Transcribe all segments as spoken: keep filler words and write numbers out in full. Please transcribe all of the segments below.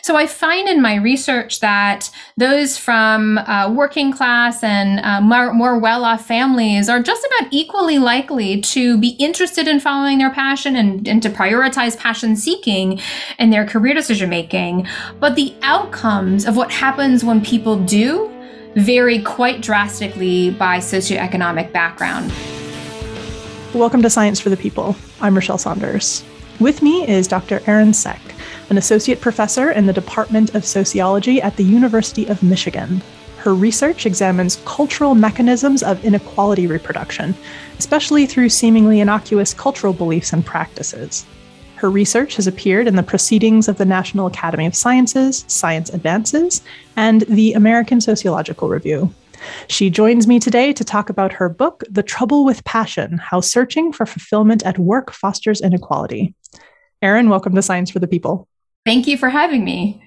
So I find in my research that those from uh, working class and uh, more, more well-off families are just about equally likely to be interested in following their passion and, and to prioritize passion seeking in their career decision-making. But the outcomes of what happens when people do vary quite drastically by socioeconomic background. Welcome to Science for the People. I'm Rochelle Saunders. With me is Doctor Erin Seck, an associate professor in the Department of Sociology at the University of Michigan. Her research examines cultural mechanisms of inequality reproduction, especially through seemingly innocuous cultural beliefs and practices. Her research has appeared in the Proceedings of the National Academy of Sciences, Science Advances, and the American Sociological Review. She joins me today to talk about her book, The Trouble with Passion: How Searching for Fulfillment at Work Fosters Inequality. Erin, welcome to Science for the People. Thank you for having me.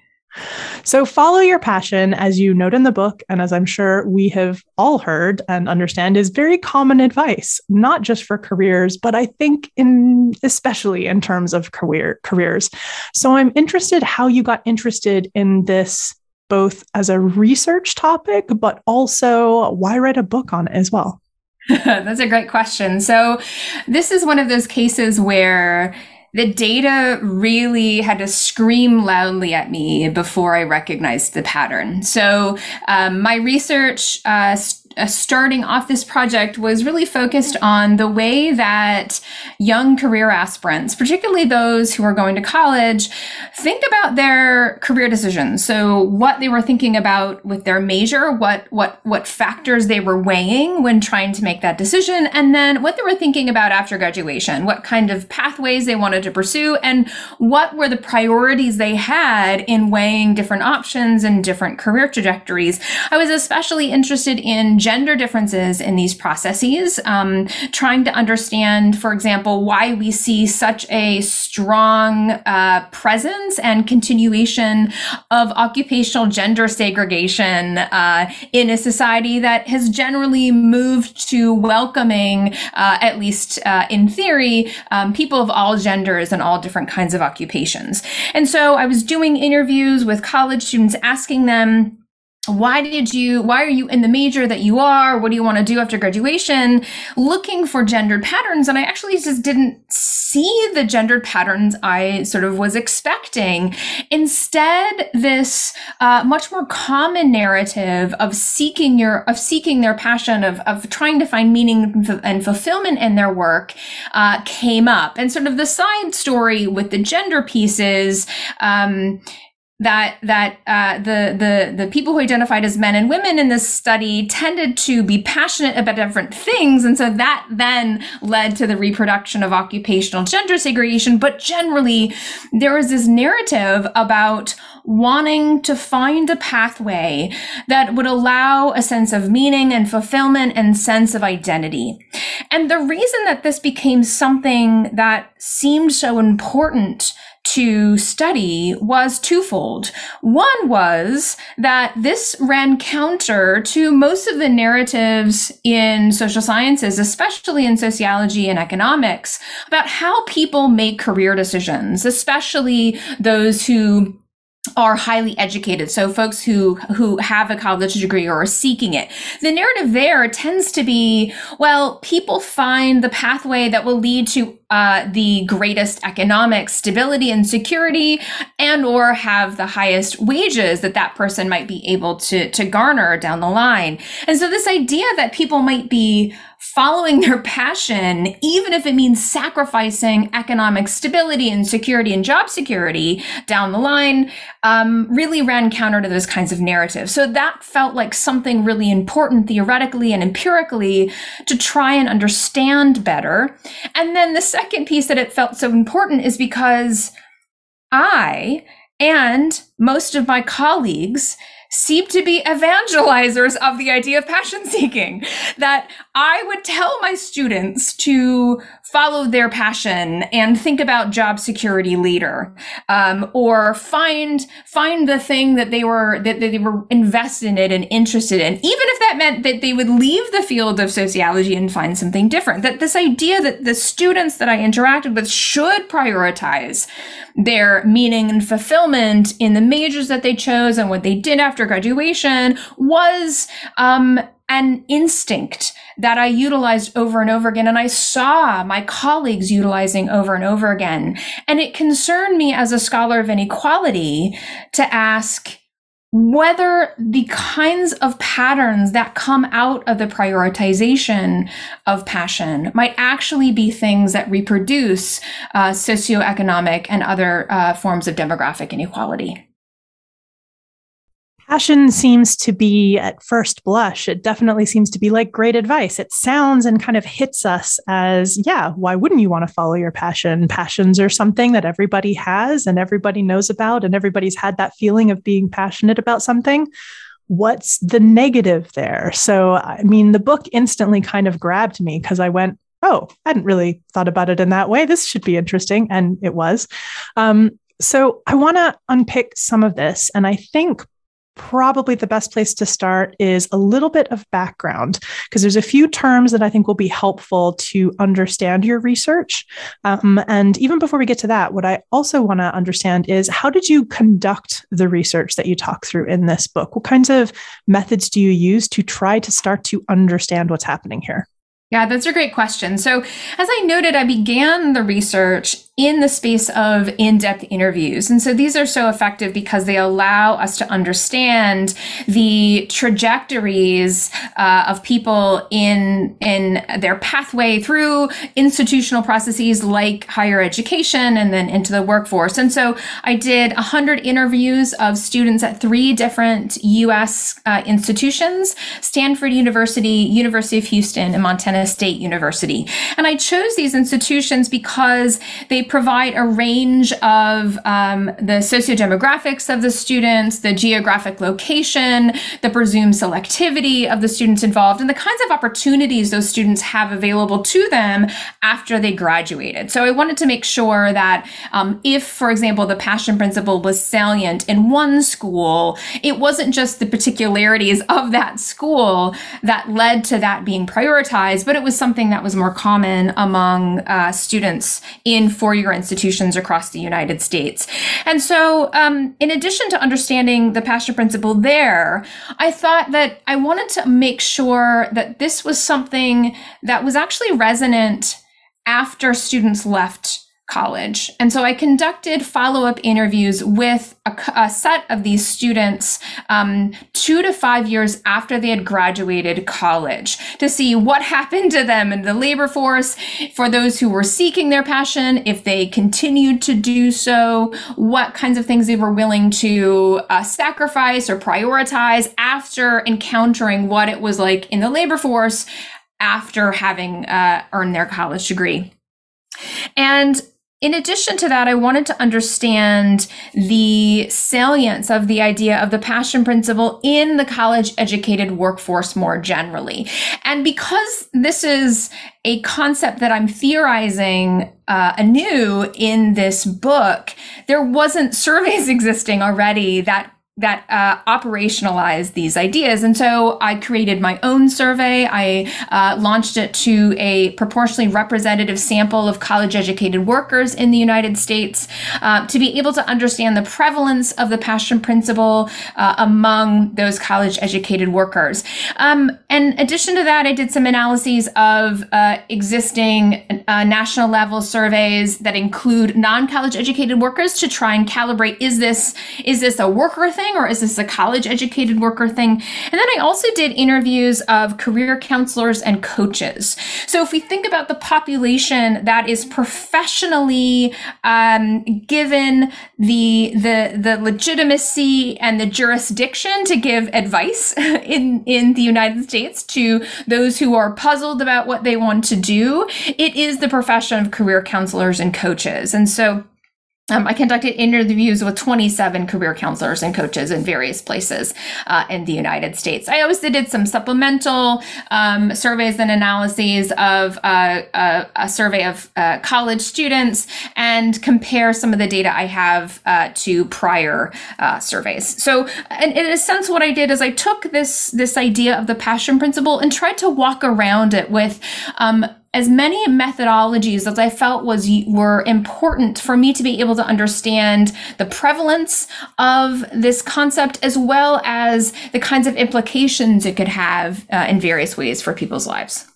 So follow your passion, as you note in the book, and as I'm sure we have all heard and understand, is very common advice, not just for careers, but I think in especially in terms of career careers. So I'm interested how you got interested in this, both as a research topic, but also why write a book on it as well? That's a great question. So this is one of those cases where the data really had to scream loudly at me before I recognized the pattern. So um, my research uh, st- uh, starting off this project was really focused on the way that young career aspirants, particularly those who are going to college, think about their career decisions. So what they were thinking about with their major, what what what factors they were weighing when trying to make that decision, and then what they were thinking about after graduation, what kind of pathways they wanted to pursue, and what were the priorities they had in weighing different options and different career trajectories. I was especially interested in gender differences in these processes, um, trying to understand, for example, why we see such a strong uh, presence and continuation of occupational gender segregation uh, in a society that has generally moved to welcoming, uh, at least uh, in theory, um, people of all genders and all different kinds of occupations. And so I was doing interviews with college students, asking them, why did you, why are you in the major that you are? What do you want to do after graduation? Looking for gendered patterns. And I actually just didn't see the gendered patterns I sort of was expecting. Instead, this uh, much more common narrative of seeking your, of seeking their passion, of, of trying to find meaning and fulfillment in their work uh, came up. And sort of the side story with the gender pieces, um, that that uh, the the the people who identified as men and women in this study tended to be passionate about different things, and so that then led to the reproduction of occupational gender segregation. But generally, there was this narrative about wanting to find a pathway that would allow a sense of meaning and fulfillment and sense of identity. And the reason that this became something that seemed so important to study was twofold. One was that this ran counter to most of the narratives in social sciences, especially in sociology and economics, about how people make career decisions, especially those who are highly educated. So folks who, who have a college degree or are seeking it. The narrative there tends to be, well, people find the pathway that will lead to uh, the greatest economic stability and security, and or have the highest wages that that person might be able to, to garner down the line. And so this idea that people might be following their passion, even if it means sacrificing economic stability and security and job security down the line, um, really ran counter to those kinds of narratives. So that felt like something really important theoretically and empirically to try and understand better. And then the second piece that it felt so important is because I and most of my colleagues seemed to be evangelizers of the idea of passion seeking, that I would tell my students to follow their passion and think about job security later, um, or find find the thing that they were that, that they were invested in and interested in, even if that meant that they would leave the field of sociology and find something different. That this idea that the students that I interacted with should prioritize their meaning and fulfillment in the majors that they chose and what they did after graduation was um, an instinct that I utilized over and over again. And I saw my colleagues utilizing over and over again. And it concerned me as a scholar of inequality to ask whether the kinds of patterns that come out of the prioritization of passion might actually be things that reproduce uh, socioeconomic and other uh, forms of demographic inequality. Passion seems to be, at first blush, it definitely seems to be like great advice. It sounds and kind of hits us as, yeah, why wouldn't you want to follow your passion? Passions are something that everybody has and everybody knows about, and everybody's had that feeling of being passionate about something. What's the negative there? So, I mean, the book instantly kind of grabbed me because I went, oh, I hadn't really thought about it in that way. This should be interesting. And it was. Um, so I want to unpick some of this. And I think probably the best place to start is a little bit of background, because there's a few terms that I think will be helpful to understand your research. Um, and even before we get to that, what I also want to understand is, how did you conduct the research that you talk through in this book? What kinds of methods do you use to try to start to understand what's happening here? Yeah, that's a great question. So as I noted, I began the research in the space of in-depth interviews. And so these are so effective because they allow us to understand the trajectories uh, of people in, in their pathway through institutional processes like higher education and then into the workforce. And so I did one hundred interviews of students at three different U S uh, institutions: Stanford University, University of Houston, and Montana State University. And I chose these institutions because they provide a range of um, the sociodemographics of the students, the geographic location, the presumed selectivity of the students involved, and the kinds of opportunities those students have available to them after they graduated. So I wanted to make sure that um, if, for example, the passion principle was salient in one school, it wasn't just the particularities of that school that led to that being prioritized, but it was something that was more common among uh, students in four-year institutions across the United States. And so um, in addition to understanding the passion principle there, I thought that I wanted to make sure that this was something that was actually resonant after students left college. And so I conducted follow-up interviews with a, a set of these students um, two to five years after they had graduated college to see what happened to them in the labor force, for those who were seeking their passion, if they continued to do so, what kinds of things they were willing to uh, sacrifice or prioritize after encountering what it was like in the labor force after having uh, earned their college degree. And in addition to that, I wanted to understand the salience of the idea of the passion principle in the college-educated workforce more generally. And because this is a concept that I'm theorizing uh, anew in this book, there wasn't surveys existing already that that uh, operationalize these ideas. And so I created my own survey. I uh, launched it to a proportionally representative sample of college-educated workers in the United States uh, to be able to understand the prevalence of the passion principle uh, among those college-educated workers. Um, in addition to that, I did some analyses of uh, existing uh, national level surveys that include non-college educated workers to try and calibrate, is this, is this a worker thing? Or is this a college-educated worker thing? And then I also did interviews of career counselors and coaches. So if we think about the population that is professionally um, given the, the, the legitimacy and the jurisdiction to give advice in, in the United States to those who are puzzled about what they want to do, it is the profession of career counselors and coaches. And so Um, I conducted interviews with twenty-seven career counselors and coaches in various places uh, in the United States. I also did some supplemental um, surveys and analyses of uh, a, a survey of uh, college students and compare some of the data I have uh, to prior uh, surveys. So in, in a sense, what I did is I took this, this idea of the passion principle and tried to walk around it with um, as many methodologies as I felt was were important for me to be able to understand the prevalence of this concept, as well as the kinds of implications it could have uh, in various ways for people's lives.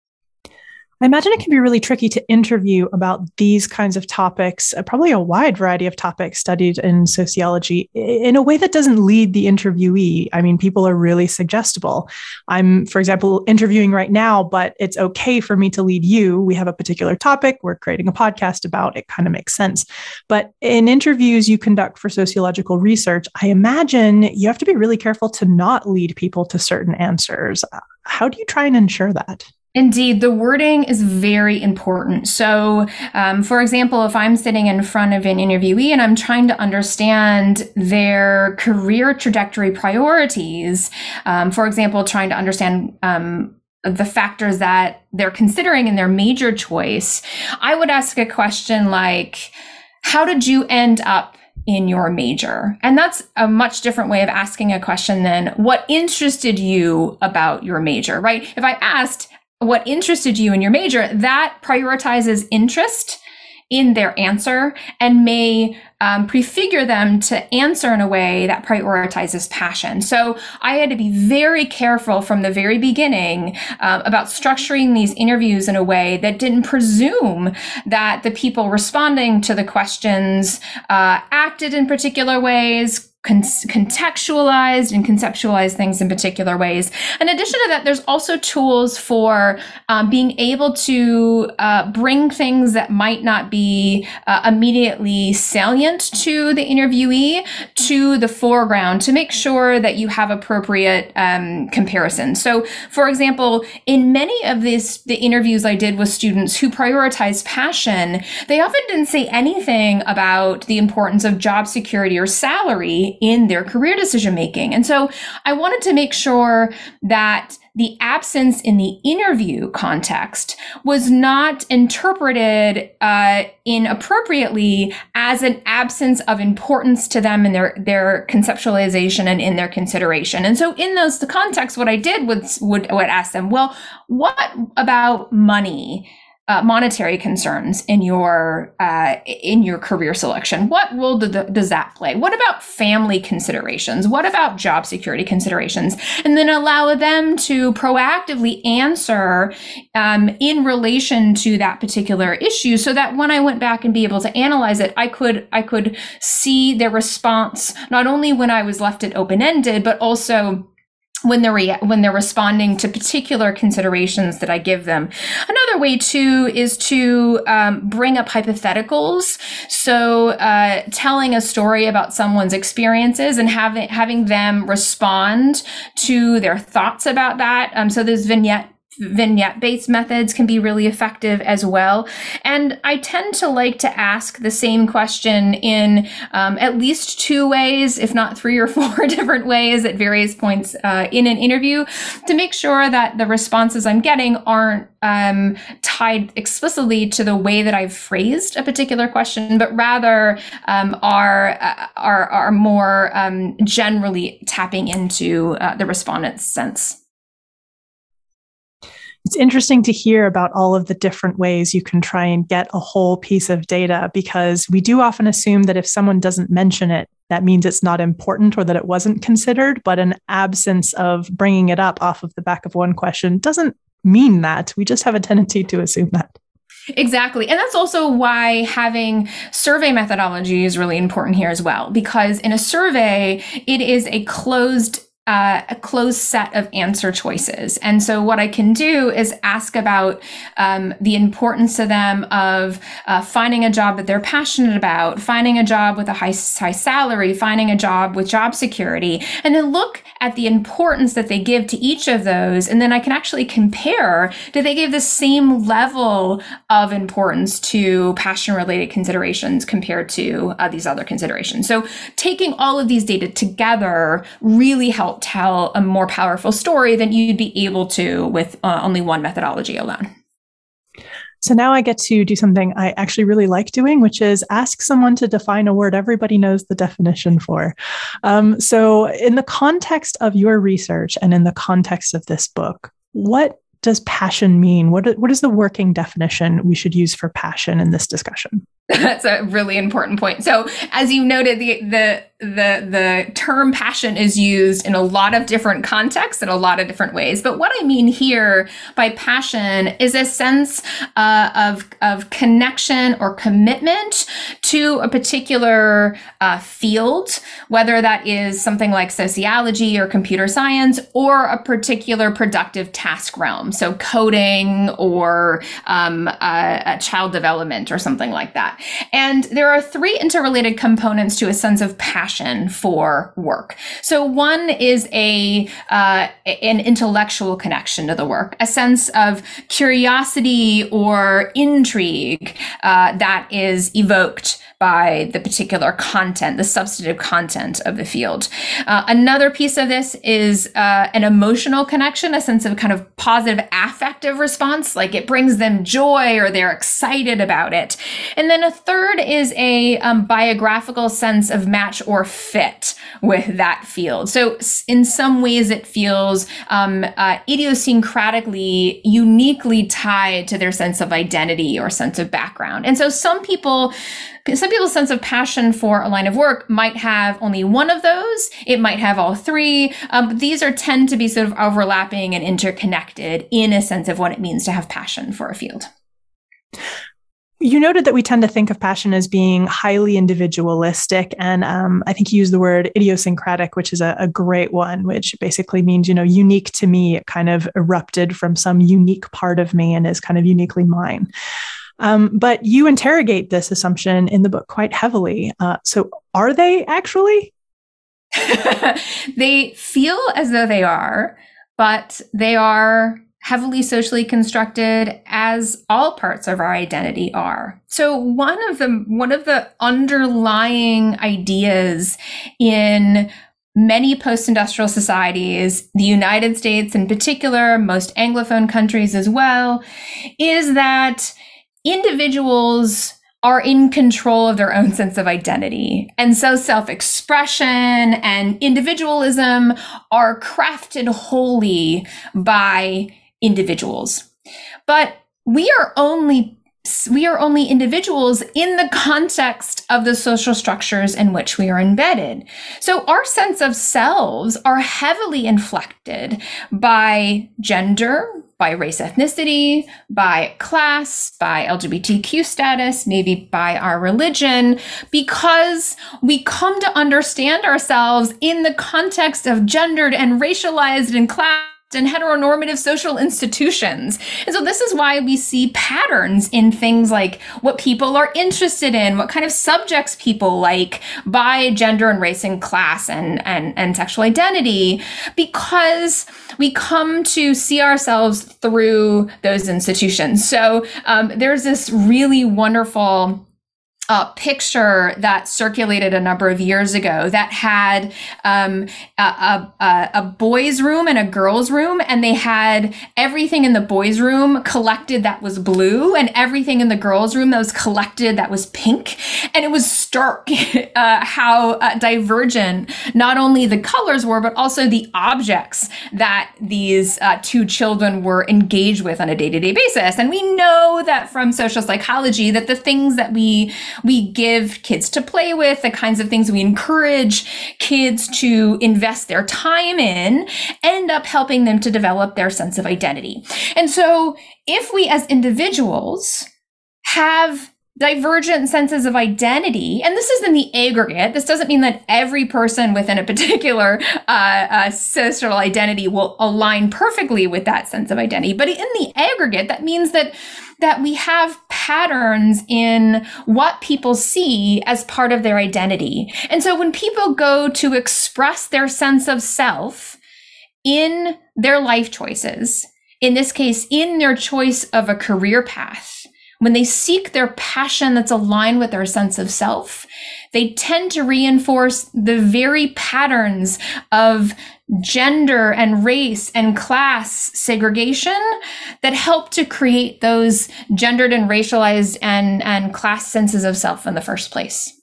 I imagine it can be really tricky to interview about these kinds of topics, uh, probably a wide variety of topics studied in sociology, in a way that doesn't lead the interviewee. I mean, people are really suggestible. I'm, for example, interviewing right now, but it's okay for me to lead you. We have a particular topic we're creating a podcast about. It kind of makes sense. But in interviews you conduct for sociological research, I imagine you have to be really careful to not lead people to certain answers. How do you try and ensure that? Indeed, the wording is very important. So, um, for example, if I'm sitting in front of an interviewee and I'm trying to understand their career trajectory priorities, um, for example, trying to understand um, the factors that they're considering in their major choice, I would ask a question like, how did you end up in your major? And that's a much different way of asking a question than what interested you about your major, right? If I asked, what interested you in your major, that prioritizes interest in their answer and may um, prefigure them to answer in a way that prioritizes passion. So I had to be very careful from the very beginning uh, about structuring these interviews in a way that didn't presume that the people responding to the questions uh, acted in particular ways, Con- contextualized and conceptualized things in particular ways. In addition to that, there's also tools for um, being able to uh, bring things that might not be uh, immediately salient to the interviewee to the foreground to make sure that you have appropriate um, comparisons. So, for example, in many of these the interviews I did with students who prioritize passion, they often didn't say anything about the importance of job security or salary in their career decision making. And so I wanted to make sure that the absence in the interview context was not interpreted uh, inappropriately as an absence of importance to them in their, their conceptualization and in their consideration. And so in those the context, what I did was would, would ask them, well, what about money? Uh, monetary concerns in your uh, in your career selection? What role do the, does that play? What about family considerations? What about job security considerations? And then allow them to proactively answer um, in relation to that particular issue, so that when I went back and be able to analyze it, I could I could see their response not only when I was left it open-ended, but also when they're re- when they're responding to particular considerations that I give them. Another way too is to um, bring up hypotheticals. So uh, telling a story about someone's experiences and having having them respond to their thoughts about that. Um, so there's vignette Vignette-based methods can be really effective as well. And I tend to like to ask the same question in um, at least two ways, if not three or four different ways at various points uh, in an interview, to make sure that the responses I'm getting aren't um, tied explicitly to the way that I've phrased a particular question, but rather um, are, uh, are, are more um, generally tapping into uh, the respondent's sense. It's interesting to hear about all of the different ways you can try and get a whole piece of data, because we do often assume that if someone doesn't mention it, that means it's not important or that it wasn't considered. But an absence of bringing it up off of the back of one question doesn't mean that. We just have a tendency to assume that. Exactly. And that's also why having survey methodology is really important here as well, because in a survey, it is a closed Uh, a closed set of answer choices. And so what I can do is ask about um, the importance to them of uh, finding a job that they're passionate about, finding a job with a high, high salary, finding a job with job security, and then look at the importance that they give to each of those. And then I can actually compare, do they give the same level of importance to passion-related considerations compared to uh, these other considerations? So taking all of these data together really helps tell a more powerful story than you'd be able to with uh, only one methodology alone. So now I get to do something I actually really like doing, which is ask someone to define a word everybody knows the definition for. Um, so in the context of your research and in the context of this book, what does passion mean? What, what is the working definition we should use for passion in this discussion? That's a really important point. So as you noted, the, the, the, the term passion is used in a lot of different contexts in a lot of different ways. But what I mean here by passion is a sense uh, of, of connection or commitment to a particular uh, field, whether that is something like sociology or computer science or a particular productive task realm. So coding or um, uh, child development or something like that. And there are three interrelated components to a sense of passion for work. So one is a uh, an intellectual connection to the work, a sense of curiosity or intrigue uh, that is evoked by the particular content, the substantive content of the field. Uh, another piece of this is uh, an emotional connection, a sense of kind of positive affective response, like it brings them joy or they're excited about it. And then a third is a um, biographical sense of match or fit with that field. So in some ways it feels um, uh, idiosyncratically, uniquely tied to their sense of identity or sense of background. And so some people Some people's sense of passion for a line of work might have only one of those. It might have all three. Um, but these are tend to be sort of overlapping and interconnected in a sense of what it means to have passion for a field. You noted that we tend to think of passion as being highly individualistic. And um, I think you used the word idiosyncratic, which is a, a great one, which basically means, you know, unique to me. It kind of erupted from some unique part of me and is kind of uniquely mine. Um, but you interrogate this assumption in the book quite heavily. Uh, so are they actually? They feel as though they are, but they are heavily socially constructed, as all parts of our identity are. So one of the one of the underlying ideas in many post-industrial societies, the United States in particular, most Anglophone countries as well, is that individuals are in control of their own sense of identity. And so self-expression and individualism are crafted wholly by individuals. But we are only we are only individuals in the context of the social structures in which we are embedded. So our sense of selves are heavily inflected by gender, by race, ethnicity, by class, by L G B T Q status, maybe by our religion, because we come to understand ourselves in the context of gendered and racialized and class and heteronormative social institutions. And so this is why we see patterns in things like what people are interested in, what kind of subjects people like by gender and race and class and, and, and sexual identity, because we come to see ourselves through those institutions. So um, there's this really wonderful Uh, picture that circulated a number of years ago that had um, a, a, a boys' room and a girls' room, and they had everything in the boys' room collected that was blue, and everything in the girls' room that was collected that was pink. And it was stark uh, how uh, divergent not only the colors were, but also the objects that these uh, two children were engaged with on a day-to-day basis. And we know that from social psychology that the things that we we give kids to play with, the kinds of things we encourage kids to invest their time in, end up helping them to develop their sense of identity. And so if we as individuals have divergent senses of identity, and this is in the aggregate. This doesn't mean that every person within a particular uh, uh, social identity will align perfectly with that sense of identity. But in the aggregate, that means that that we have patterns in what people see as part of their identity. And so when people go to express their sense of self in their life choices, in this case, in their choice of a career path, when they seek their passion that's aligned with their sense of self, they tend to reinforce the very patterns of gender and race and class segregation that help to create those gendered and racialized and, and class senses of self in the first place.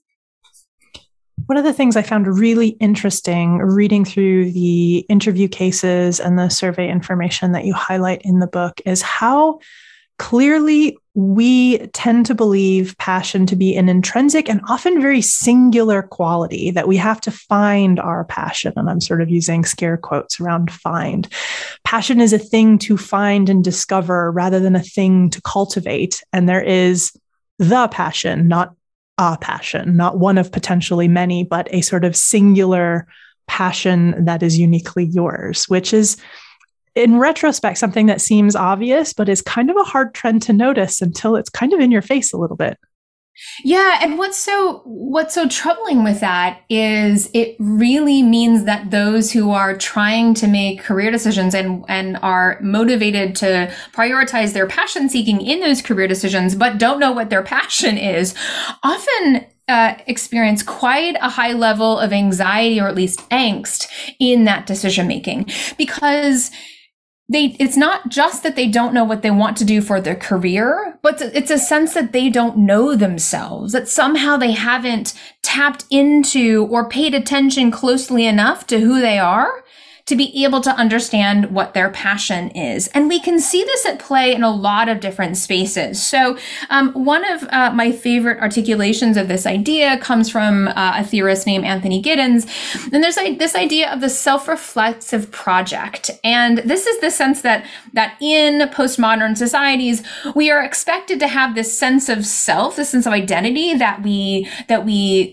One of the things I found really interesting reading through the interview cases and the survey information that you highlight in the book is how clearly we tend to believe passion to be an intrinsic and often very singular quality, that we have to find our passion. And I'm sort of using scare quotes around find. Passion is a thing to find and discover rather than a thing to cultivate. And there is the passion, not a passion, not one of potentially many, but a sort of singular passion that is uniquely yours, which is, in retrospect, something that seems obvious, but is kind of a hard trend to notice until it's kind of in your face a little bit. Yeah. And what's so, what's so troubling with that is it really means that those who are trying to make career decisions and, and are motivated to prioritize their passion seeking in those career decisions, but don't know what their passion is, often Uh, experience quite a high level of anxiety, or at least angst, in that decision making, because they it's not just that they don't know what they want to do for their career, but it's a sense that they don't know themselves, that somehow they haven't tapped into or paid attention closely enough to who they are to be able to understand what their passion is. And we can see this at play in a lot of different spaces. So um, one of uh, my favorite articulations of this idea comes from uh, a theorist named Anthony Giddens. And there's like, this idea of the self-reflexive project. And this is the sense that, that in postmodern societies, we are expected to have this sense of self, this sense of identity that we, that we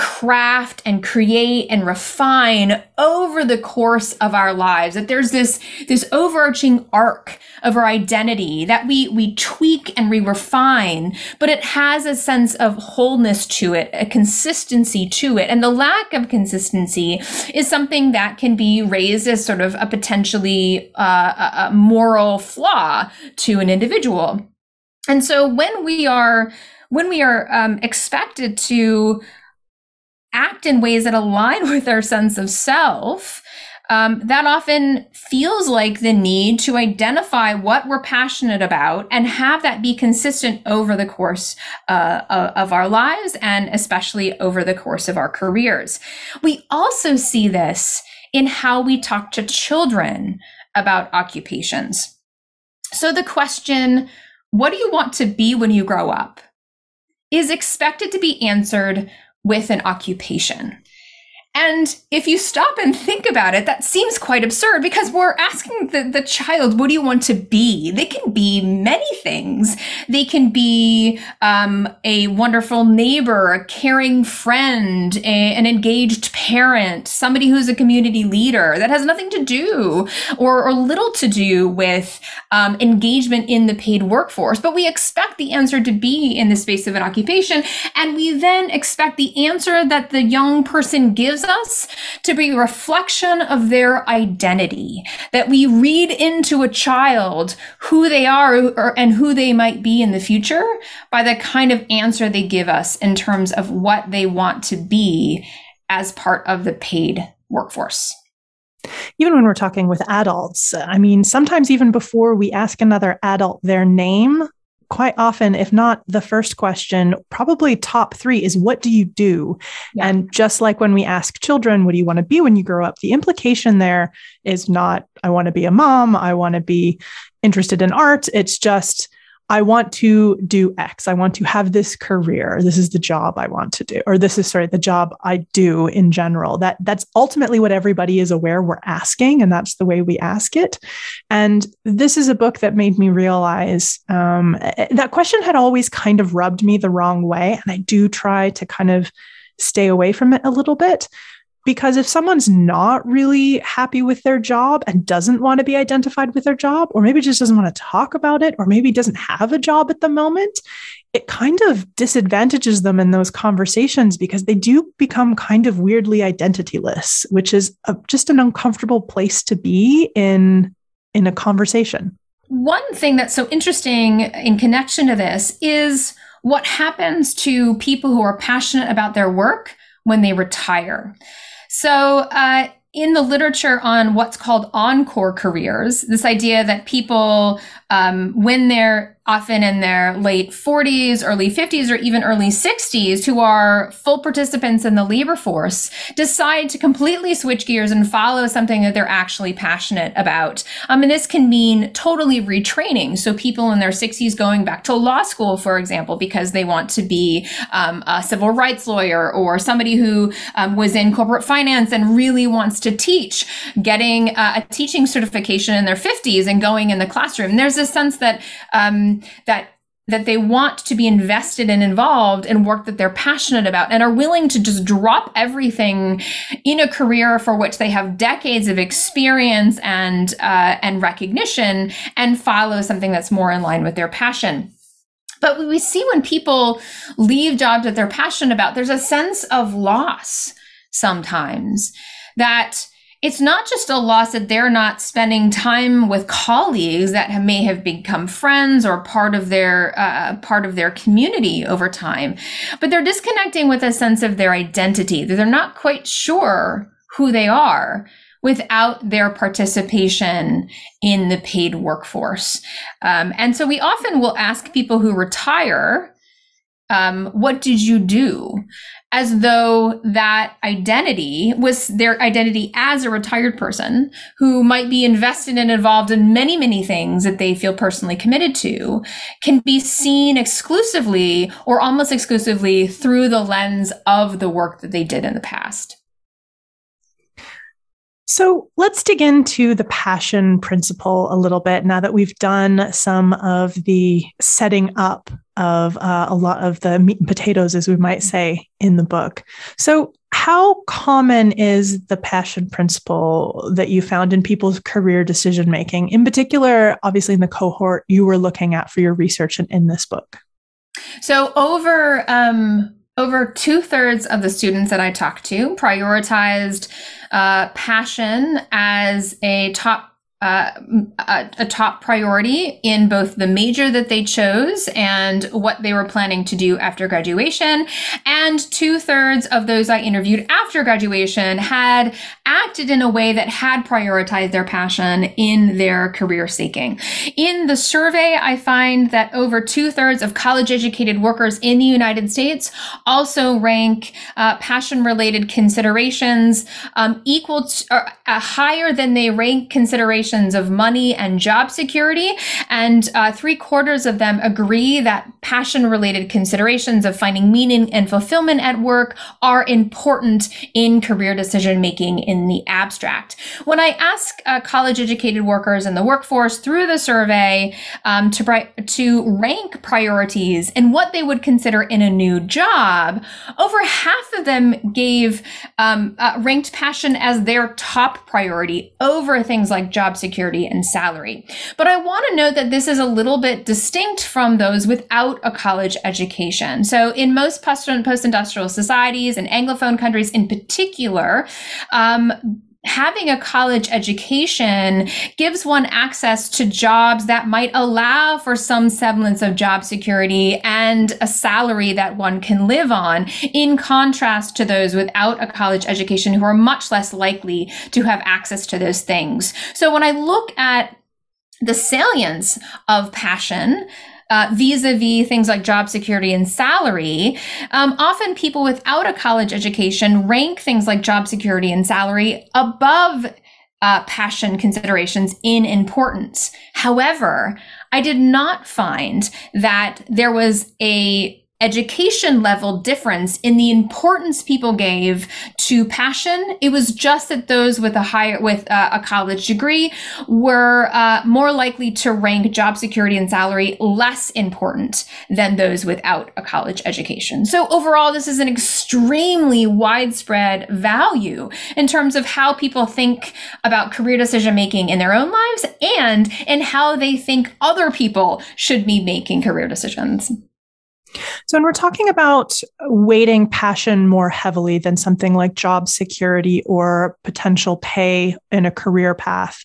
craft and create and refine over the course of our lives, that there's this this overarching arc of our identity that we we tweak and we refine, but it has a sense of wholeness to it, a consistency to it. And the lack of consistency is something that can be raised as sort of a potentially uh, a, a moral flaw to an individual. And so when we are when we are um, expected to act in ways that align with our sense of self, um, that often feels like the need to identify what we're passionate about and have that be consistent over the course uh, of our lives, and especially over the course of our careers. We also see this in how we talk to children about occupations. So the question, what do you want to be when you grow up, is expected to be answered with an occupation. And if you stop and think about it, that seems quite absurd, because we're asking the, the child, what do you want to be? They can be many things. They can be um, a wonderful neighbor, a caring friend, a, an engaged parent, somebody who's a community leader. That has nothing to do or, or little to do with um, engagement in the paid workforce. But we expect the answer to be in the space of an occupation. And we then expect the answer that the young person gives us to be a reflection of their identity, that we read into a child who they are or, and who they might be in the future by the kind of answer they give us in terms of what they want to be as part of the paid workforce. Even when we're talking with adults, I mean, sometimes even before we ask another adult their name, quite often, if not the first question, probably top three is, what do you do? Yeah. And just like when we ask children, what do you want to be when you grow up? The implication there is not, I want to be a mom, I want to be interested in art. It's just, I want to do X. I want to have this career. This is the job I want to do, or this is, sorry, the job I do in general. That that's ultimately what everybody is aware we're asking, and that's the way we ask it. And this is a book that made me realize um, that question had always kind of rubbed me the wrong way. And I do try to kind of stay away from it a little bit. Because if someone's not really happy with their job and doesn't want to be identified with their job, or maybe just doesn't want to talk about it, or maybe doesn't have a job at the moment, it kind of disadvantages them in those conversations because they do become kind of weirdly identityless, which is a, just an uncomfortable place to be in, in a conversation. One thing that's so interesting in connection to this is what happens to people who are passionate about their work when they retire. So uh, in the literature on what's called encore careers, this idea that people, um, when they're often in their late forties, early fifties, or even early sixties, who are full participants in the labor force, decide to completely switch gears and follow something that they're actually passionate about. Um, and this can mean totally retraining. So people in their sixties going back to law school, for example, because they want to be um, a civil rights lawyer, or somebody who um, was in corporate finance and really wants to teach, getting uh, a teaching certification in their fifties and going in the classroom. There's a sense that um, that that they want to be invested and involved in work that they're passionate about, and are willing to just drop everything in a career for which they have decades of experience and uh, and recognition, and follow something that's more in line with their passion. But we see when people leave jobs that they're passionate about, there's a sense of loss sometimes, that it's not just a loss that they're not spending time with colleagues that have, may have become friends or part of their uh, part of their community over time, but they're disconnecting with a sense of their identity, that they're not quite sure who they are without their participation in the paid workforce. Um, and so we often will ask people who retire, um, what did you do? As though that identity was their identity as a retired person who might be invested and involved in many, many things that they feel personally committed to, can be seen exclusively or almost exclusively through the lens of the work that they did in the past. So let's dig into the passion principle a little bit now that we've done some of the setting up of uh, a lot of the meat and potatoes, as we might say, in the book. So how common is the passion principle that you found in people's career decision-making, in particular, obviously in the cohort you were looking at for your research in, in this book? So over... Um Over two-thirds of the students that I talked to prioritized uh, passion as a top uh, a, a top priority in both the major that they chose and what they were planning to do after graduation. And two-thirds of those I interviewed after graduation had acted in a way that had prioritized their passion in their career seeking. In the survey, I find that over two-thirds of college-educated workers in the United States also rank uh, passion-related considerations um, equal to, or uh, higher than they rank considerations of money and job security. And uh, three quarters of them agree that passion-related considerations of finding meaning and fulfillment at work are important in career decision-making in the abstract. When I ask uh, college-educated workers in the workforce through the survey um, to, pri- to rank priorities and what they would consider in a new job, over half of them gave um, uh, ranked passion as their top priority over things like job security and salary. But I want to note that this is a little bit distinct from those without a college education. So in most post-industrial societies and Anglophone countries in particular, um, having a college education gives one access to jobs that might allow for some semblance of job security and a salary that one can live on, in contrast to those without a college education who are much less likely to have access to those things. So when I look at the salience of passion, Uh, vis-a-vis things like job security and salary, um, often people without a college education rank things like job security and salary above uh, passion considerations in importance. However, I did not find that there was a education level difference in the importance people gave to passion. It was just that those with a higher, with uh, a college degree were uh, more likely to rank job security and salary less important than those without a college education. So overall, this is an extremely widespread value in terms of how people think about career decision making in their own lives and in how they think other people should be making career decisions. So when we're talking about weighting passion more heavily than something like job security or potential pay in a career path,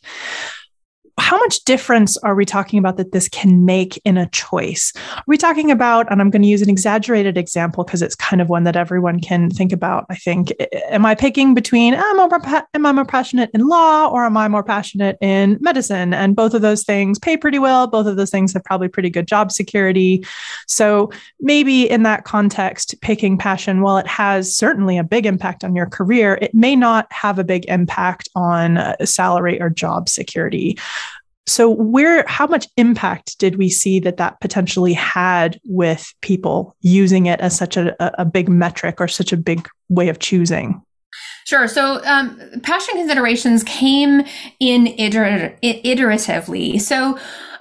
how much difference are we talking about that this can make in a choice? Are we talking about, and I'm going to use an exaggerated example because it's kind of one that everyone can think about, I think, am I picking between, am I, more, am I more passionate in law or am I more passionate in medicine? And both of those things pay pretty well. Both of those things have probably pretty good job security. So maybe in that context, picking passion, while it has certainly a big impact on your career, it may not have a big impact on uh, salary or job security. So where, how much impact did we see that that potentially had with people using it as such a, a big metric or such a big way of choosing? Sure. So um, passion considerations came in iter- iteratively. So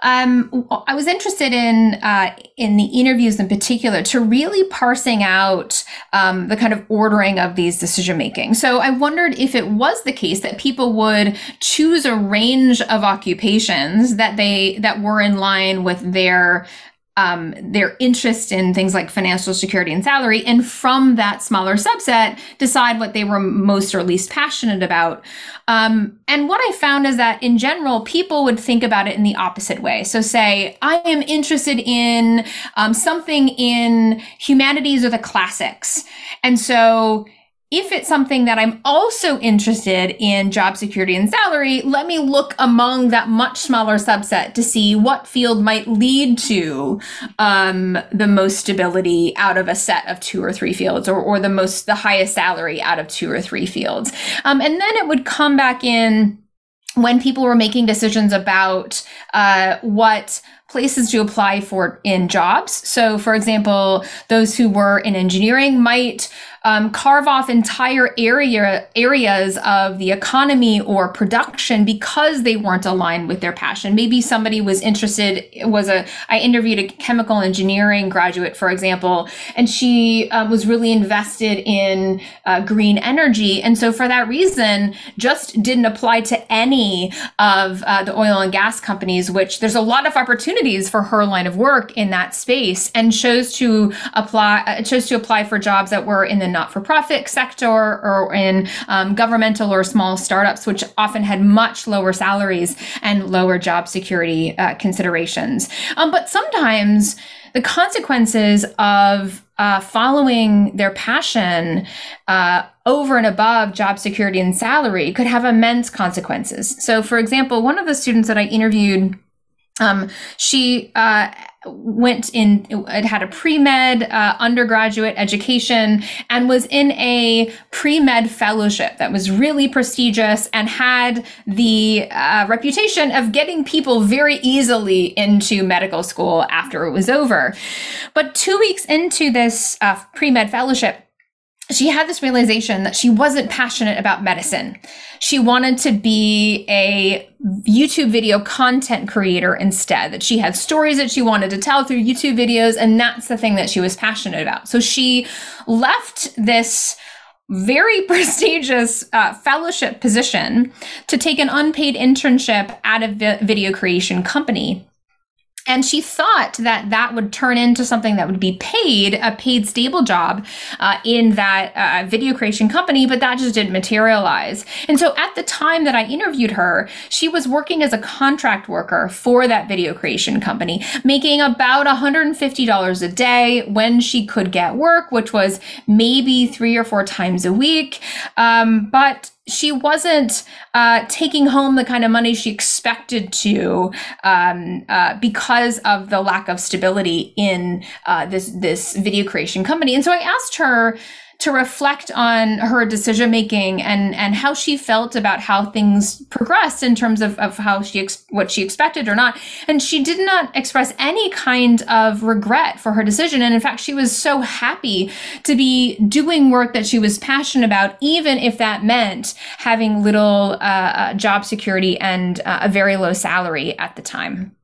um, I was interested in uh, in the interviews in particular to really parsing out um, the kind of ordering of these decision making. So I wondered if it was the case that people would choose a range of occupations that they that were in line with their Um, their interest in things like financial security and salary, and from that smaller subset, decide what they were most or least passionate about. Um, and what I found is that in general, people would think about it in the opposite way. So say, I am interested in um, something in humanities or the classics. And so if it's something that I'm also interested in job security and salary, let me look among that much smaller subset to see what field might lead to um, the most stability out of a set of two or three fields, or, or the most, the highest salary out of two or three fields. Um, and then it would come back in when people were making decisions about uh, what places to apply for in jobs. So for example, those who were in engineering might um, carve off entire area areas of the economy or production because they weren't aligned with their passion. Maybe somebody was interested, was a, I interviewed a chemical engineering graduate, for example, and she uh, was really invested in uh, green energy. And so for that reason, just didn't apply to any of uh, the oil and gas companies, which there's a lot of opportunities for her line of work in that space, and chose to apply, uh, chose to apply for jobs that were in the not-for-profit sector or in um, governmental or small startups, which often had much lower salaries and lower job security uh, considerations. Um, but sometimes the consequences of uh, following their passion uh, over and above job security and salary could have immense consequences. So, for example, one of the students that I interviewed, um, she uh, went in, it had a pre-med uh, undergraduate education and was in a pre-med fellowship that was really prestigious and had the uh, reputation of getting people very easily into medical school after it was over. But two weeks into this uh, pre-med fellowship, she had this realization that she wasn't passionate about medicine. She wanted to be a YouTube video content creator instead, that she had stories that she wanted to tell through YouTube videos, and that's the thing that she was passionate about. So she left this very prestigious uh, fellowship position to take an unpaid internship at a vi- video creation company. And she thought that that would turn into something that would be paid, a paid stable job uh, in that uh, video creation company, but that just didn't materialize. And so at the time that I interviewed her, she was working as a contract worker for that video creation company, making about one hundred fifty dollars a day when she could get work, which was maybe three or four times a week. Um, but she wasn't uh, taking home the kind of money she expected to um, uh, because of the lack of stability in uh, this this video creation company. And so I asked her to reflect on her decision making and and how she felt about how things progressed in terms of, of how she ex- what she expected or not. And she did not express any kind of regret for her decision. And in fact, she was so happy to be doing work that she was passionate about, even if that meant having little uh, job security and uh, a very low salary at the time.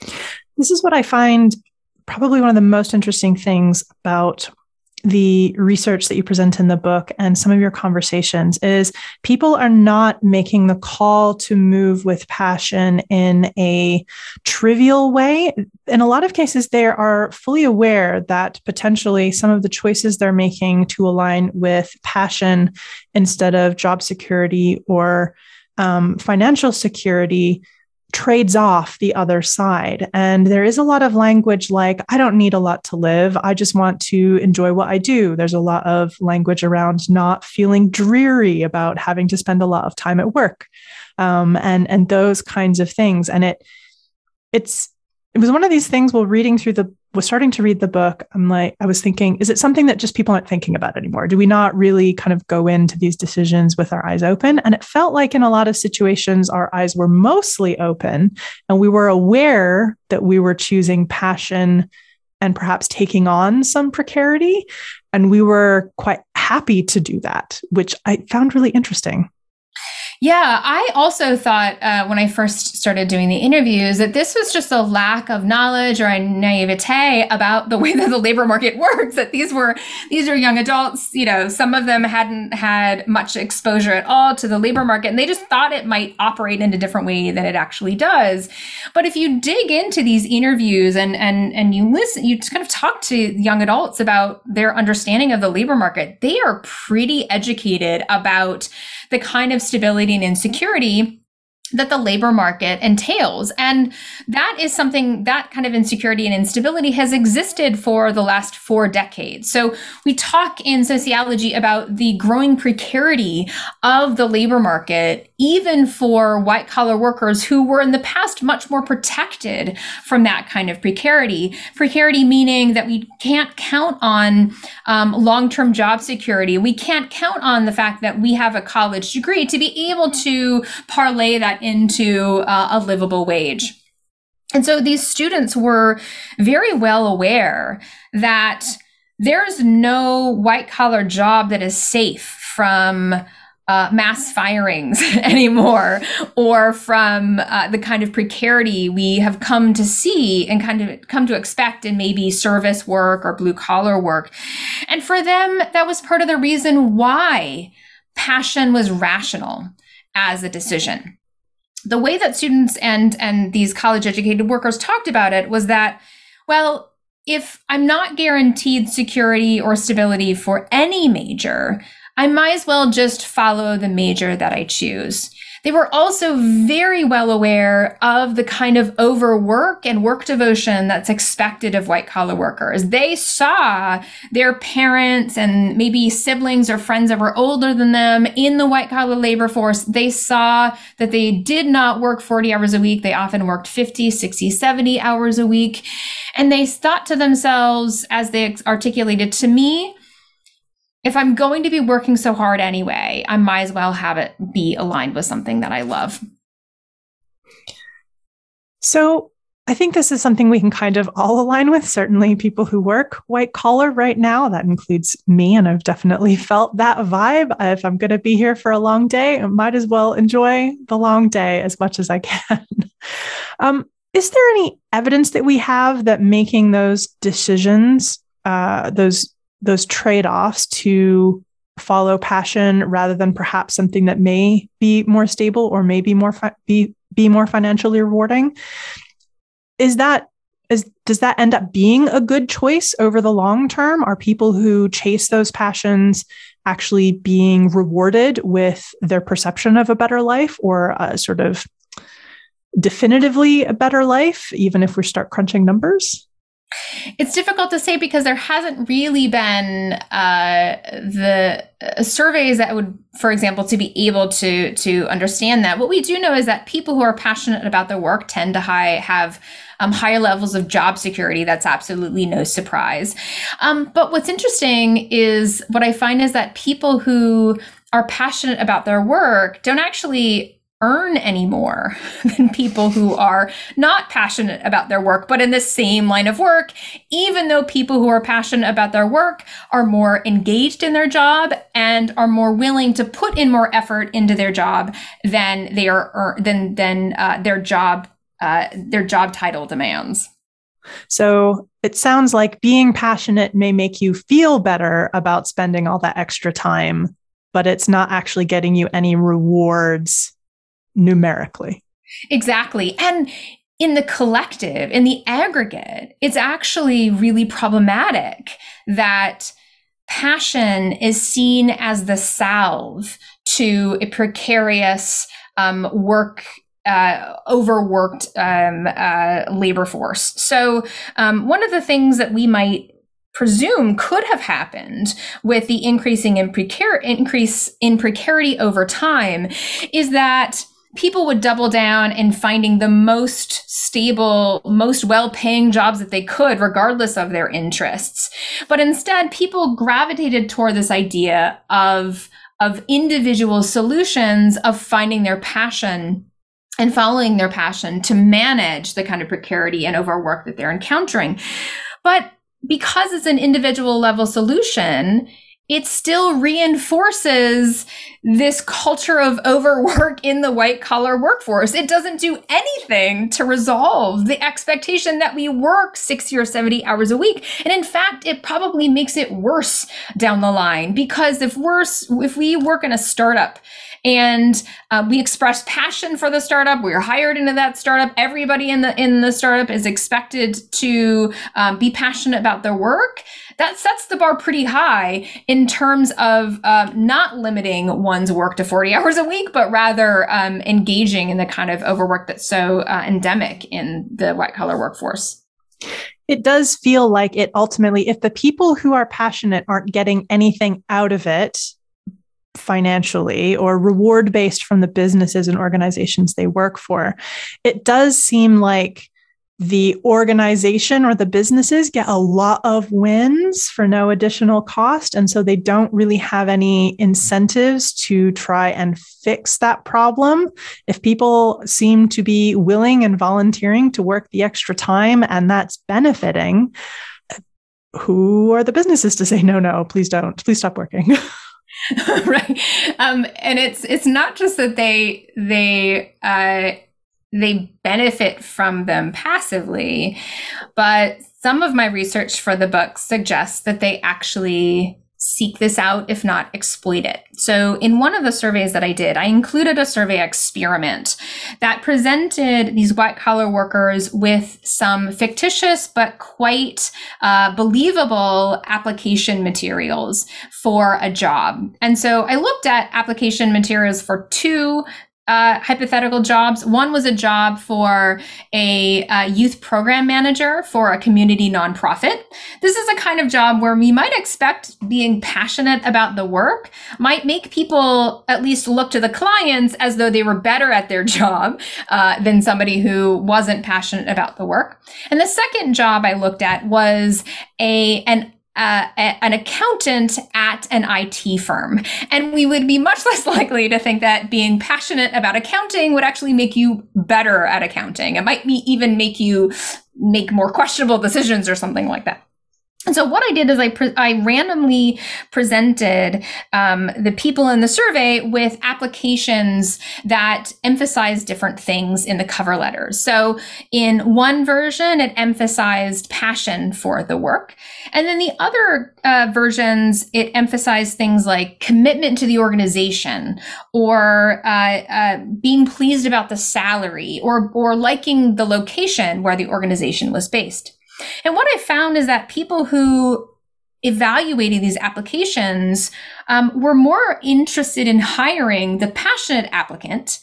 This is what I find probably one of the most interesting things about the research that you present in the book and some of your conversations is people are not making the call to move with passion in a trivial way. In a lot of cases, they are fully aware that potentially some of the choices they're making to align with passion instead of job security or um, financial security trades off the other side. And there is a lot of language like, I don't need a lot to live. I just want to enjoy what I do. There's a lot of language around not feeling dreary about having to spend a lot of time at work, um, and, and those kinds of things. And it, it's, it was one of these things while reading through the, was starting to read the book. I'm like, I was thinking, is it something that just people aren't thinking about anymore? Do we not really kind of go into these decisions with our eyes open? And it felt like in a lot of situations, our eyes were mostly open and we were aware that we were choosing passion and perhaps taking on some precarity. And we were quite happy to do that, which I found really interesting. Yeah, I also thought uh, when I first started doing the interviews that this was just a lack of knowledge or a naivete about the way that the labor market works, that these were these are young adults, you know, some of them hadn't had much exposure at all to the labor market, and they just thought it might operate in a different way than it actually does. But if you dig into these interviews and and and you listen, you just kind of talk to young adults about their understanding of the labor market, they are pretty educated about the kind of stability and insecurity that the labor market entails. And that is something, that kind of insecurity and instability has existed for the last four decades. So we talk in sociology about the growing precarity of the labor market, even for white collar workers who were in the past much more protected from that kind of precarity. Precarity meaning that we can't count on um, long-term job security. We can't count on the fact that we have a college degree to be able to parlay that into uh, a livable wage. And so these students were very well aware that there's no white collar job that is safe from uh, mass firings anymore, or from uh, the kind of precarity we have come to see and kind of come to expect in maybe service work or blue collar work. And for them, that was part of the reason why passion was rational as a decision. The way that students and, and these college educated workers talked about it was that, well, if I'm not guaranteed security or stability for any major, I might as well just follow the major that I choose. They were also very well aware of the kind of overwork and work devotion that's expected of white collar workers. They saw their parents and maybe siblings or friends that were older than them in the white collar labor force. They saw that they did not work forty hours a week. They often worked fifty, sixty, seventy hours a week. And they thought to themselves, as they articulated to me, if I'm going to be working so hard anyway, I might as well have it be aligned with something that I love. So I think this is something we can kind of all align with. Certainly people who work white collar right now, that includes me. And I've definitely felt that vibe. If I'm going to be here for a long day, I might as well enjoy the long day as much as I can. um, is there any evidence that we have that making those decisions, uh, those those trade-offs to follow passion rather than perhaps something that may be more stable or maybe more fi- be be more financially rewarding, is that is does that end up being a good choice over the long term? Are people who chase those passions actually being rewarded with their perception of a better life, or a sort of definitively a better life, even if we start crunching numbers? It's difficult to say because there hasn't really been uh, the uh, surveys that would, for example, to be able to to understand that. What we do know is that people who are passionate about their work tend to high, have um, higher levels of job security. That's absolutely no surprise. Um, but what's interesting is what I find is that people who are passionate about their work don't actually earn any more than people who are not passionate about their work, but in the same line of work, even though people who are passionate about their work are more engaged in their job and are more willing to put in more effort into their job than they are than than uh, their job uh, their job title demands. So it sounds like being passionate may make you feel better about spending all that extra time, but it's not actually getting you any rewards numerically. Exactly. And in the collective, in the aggregate, it's actually really problematic that passion is seen as the salve to a precarious um, work Uh, overworked um, uh, labor force. So um, one of the things that we might presume could have happened with the increasing in precar- increase in precarity over time is that people would double down in finding the most stable, most well-paying jobs that they could, regardless of their interests. But instead, people gravitated toward this idea of, of individual solutions, of finding their passion and following their passion to manage the kind of precarity and overwork that they're encountering. But because it's an individual level solution, it still reinforces this culture of overwork in the white collar workforce. It doesn't do anything to resolve the expectation that we work sixty or seventy hours a week. And in fact, it probably makes it worse down the line, because if we're, if we work in a startup and uh, we express passion for the startup, we're hired into that startup, everybody in the in the startup is expected to um, be passionate about their work, that sets the bar pretty high in terms of uh, not limiting one's work to forty hours a week, but rather um, engaging in the kind of overwork that's so uh, endemic in the white collar workforce. It does feel like it ultimately, if the people who are passionate aren't getting anything out of it financially or reward based from the businesses and organizations they work for, it does seem like the organization or the businesses get a lot of wins for no additional cost. And so they don't really have any incentives to try and fix that problem. If people seem to be willing and volunteering to work the extra time and that's benefiting, who are the businesses to say, no, no, please don't, please stop working? Right. Um, and it's it's not just that they they uh, they benefit from them passively, but some of my research for the book suggests that they actually seek this out, if not exploit it. So in one of the surveys that I did, I included a survey experiment that presented these white collar workers with some fictitious but quite uh, believable application materials for a job. And so I looked at application materials for two Uh, hypothetical jobs. One was a job for a uh, youth program manager for a community nonprofit. This is a kind of job where we might expect being passionate about the work might make people at least look to the clients as though they were better at their job uh, than somebody who wasn't passionate about the work. And the second job I looked at was a an Uh, a, an accountant at an I T firm. And we would be much less likely to think that being passionate about accounting would actually make you better at accounting. It might be even make you make more questionable decisions or something like that. And so what I did is I pre- I randomly presented um, the people in the survey with applications that emphasize different things in the cover letters. So in one version, it emphasized passion for the work. And then the other uh, versions, it emphasized things like commitment to the organization, or uh, uh, being pleased about the salary, or or liking the location where the organization was based. And what I found is that people who evaluated these applications um, were more interested in hiring the passionate applicant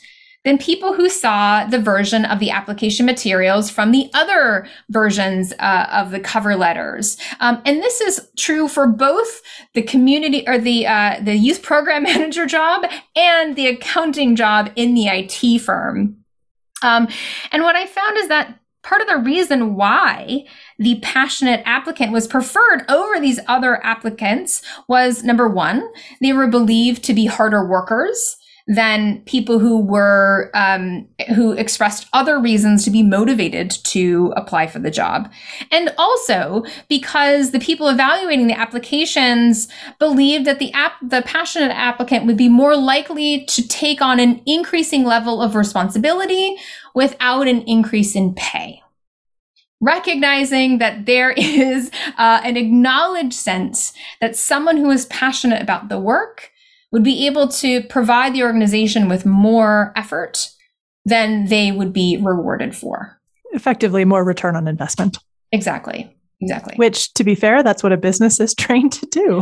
than people who saw the version of the application materials from the other versions uh, of the cover letters. Um, and this is true for both the community or the uh, the youth program manager job and the accounting job in the I T firm. Um, and what I found is that part of the reason why the passionate applicant was preferred over these other applicants was, number one, they were believed to be harder workers than people who were, um, who expressed other reasons to be motivated to apply for the job. And also because the people evaluating the applications believed that the app, the passionate applicant would be more likely to take on an increasing level of responsibility without an increase in pay. Recognizing that there is uh, an acknowledged sense that someone who is passionate about the work would be able to provide the organization with more effort than they would be rewarded for. Effectively, more return on investment. Exactly. Exactly. Which, to be fair, that's what a business is trained to do.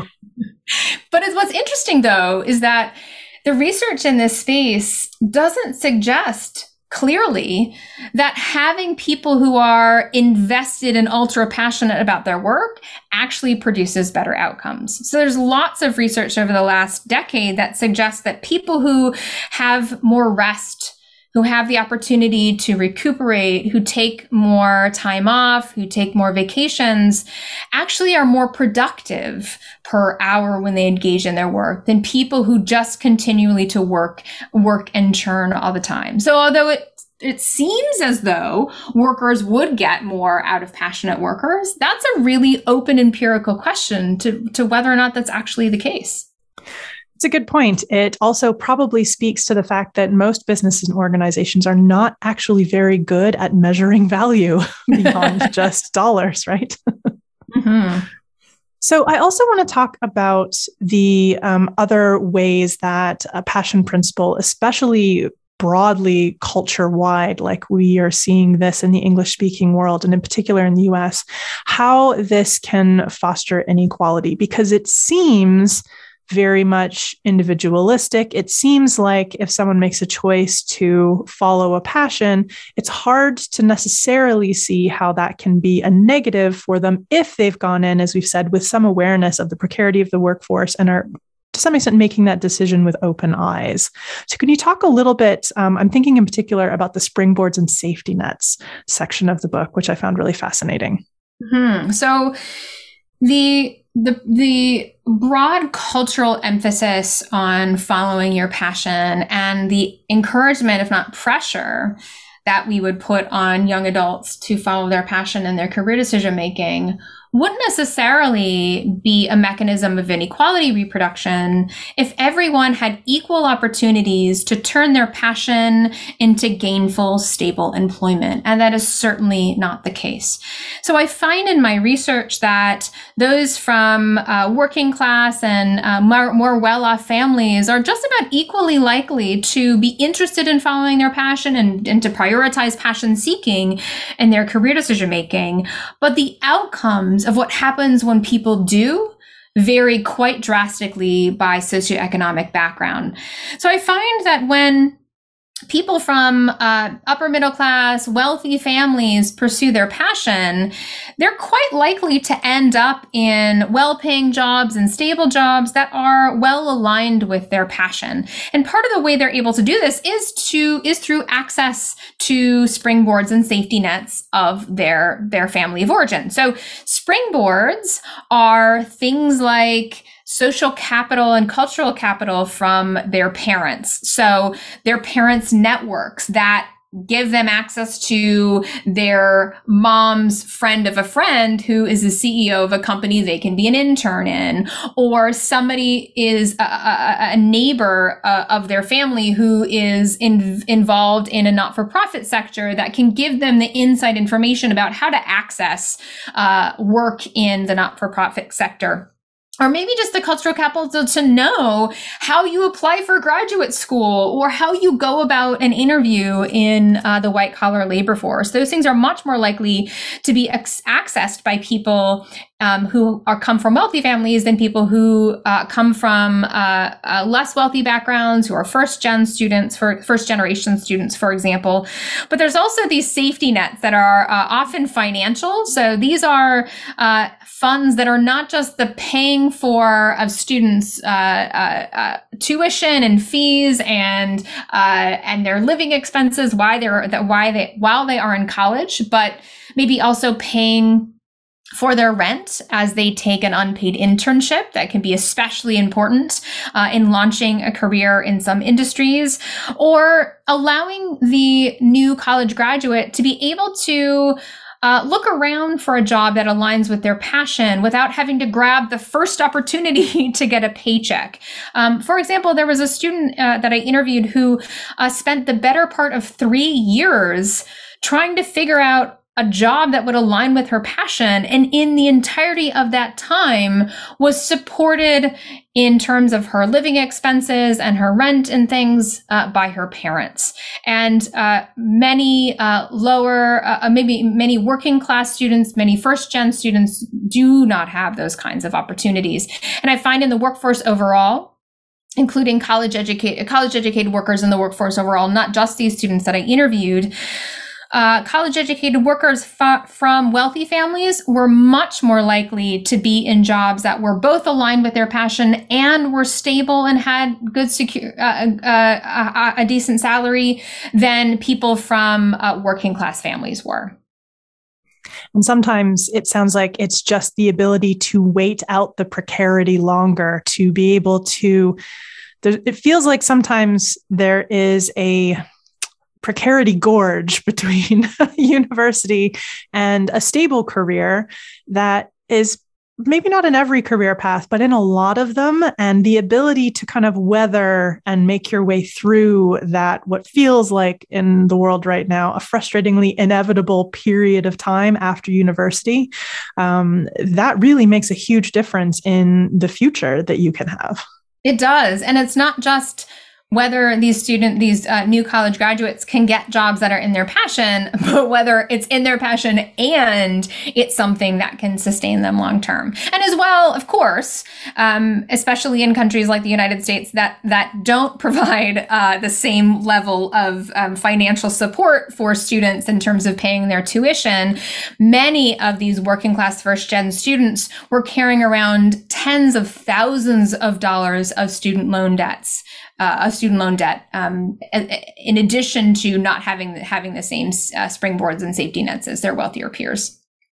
But what's interesting, though, is that the research in this space doesn't suggest clearly that having people who are invested and ultra passionate about their work actually produces better outcomes. So there's lots of research over the last decade that suggests that people who have more rest, who have the opportunity to recuperate, who take more time off, who take more vacations, actually are more productive per hour when they engage in their work than people who just continually to work, work and churn all the time. So although it it seems as though workers would get more out of passionate workers, that's a really open empirical question to, to whether or not that's actually the case. It's a good point. It also probably speaks to the fact that most businesses and organizations are not actually very good at measuring value beyond just dollars, right? Mm-hmm. So I also want to talk about the um, other ways that a passion principle, especially broadly culture-wide, like we are seeing this in the English-speaking world, and in particular in the U S, how this can foster inequality, because it seems very much individualistic. It seems like if someone makes a choice to follow a passion, it's hard to necessarily see how that can be a negative for them if they've gone in, as we've said, with some awareness of the precarity of the workforce and are to some extent making that decision with open eyes. So can you talk a little bit, um, I'm thinking in particular about the springboards and safety nets section of the book, which I found really fascinating. Mm-hmm. So the The the broad cultural emphasis on following your passion and the encouragement, if not pressure, that we would put on young adults to follow their passion in their career decision making wouldn't necessarily be a mechanism of inequality reproduction if everyone had equal opportunities to turn their passion into gainful, stable employment. And that is certainly not the case. So I find in my research that those from uh, working class and uh, more, more well-off families are just about equally likely to be interested in following their passion and, and to prioritize passion seeking in their career decision making. But the outcomes of what happens when people do vary quite drastically by socioeconomic background. So I find that when people from uh, upper middle class, wealthy families pursue their passion, they're quite likely to end up in well-paying jobs and stable jobs that are well aligned with their passion. And part of the way they're able to do this is to is through access to springboards and safety nets of their their family of origin. So springboards are things like social capital and cultural capital from their parents. So their parents' networks that give them access to their mom's friend of a friend who is the C E O of a company they can be an intern in, or somebody is a, a, a neighbor uh, of their family who is in, involved in a not-for-profit sector that can give them the inside information about how to access uh, work in the not-for-profit sector. Or maybe just the cultural capital to, to know how you apply for graduate school or how you go about an interview in uh, the white collar labor force. Those things are much more likely to be ex- accessed by people um, who are come from wealthy families than people who uh, come from uh, uh, less wealthy backgrounds, who are first gen students, for first generation students, for example. But there's also these safety nets that are uh, often financial. So these are uh, funds that are not just the paying for of students' uh, uh, uh, tuition and fees and uh, and their living expenses why they're that why they while they are in college, but maybe also paying for their rent as they take an unpaid internship. That can be especially important uh, in launching a career in some industries, or allowing the new college graduate to be able to Uh, look around for a job that aligns with their passion without having to grab the first opportunity to get a paycheck. Um, for example, there was a student uh, that I interviewed who uh, spent the better part of three years trying to figure out a job that would align with her passion. And in the entirety of that time was supported in terms of her living expenses and her rent and things uh, by her parents. And uh, many uh, lower, uh, maybe many working class students, many first gen students do not have those kinds of opportunities. And I find in the workforce overall, including college educated, college educated workers in the workforce overall, not just these students that I interviewed, Uh, college-educated workers fa- from wealthy families were much more likely to be in jobs that were both aligned with their passion and were stable and had good secure, uh, uh, uh, a decent salary than people from uh, working-class families were. And sometimes it sounds like it's just the ability to wait out the precarity longer, to be able to. It feels like sometimes there is a precarity gorge between university and a stable career that is maybe not in every career path, but in a lot of them. And the ability to kind of weather and make your way through that, what feels like in the world right now, a frustratingly inevitable period of time after university, um, that really makes a huge difference in the future that you can have. It does. And it's not just whether these student, these uh, new college graduates can get jobs that are in their passion, but whether it's in their passion and it's something that can sustain them long term. And as well, of course, um, especially in countries like the United States that that don't provide uh, the same level of um, financial support for students in terms of paying their tuition, many of these working class first gen students were carrying around tens of thousands of dollars of student loan debts. Uh, a student loan debt, um, in addition to not having having the same uh, springboards and safety nets as their wealthier peers.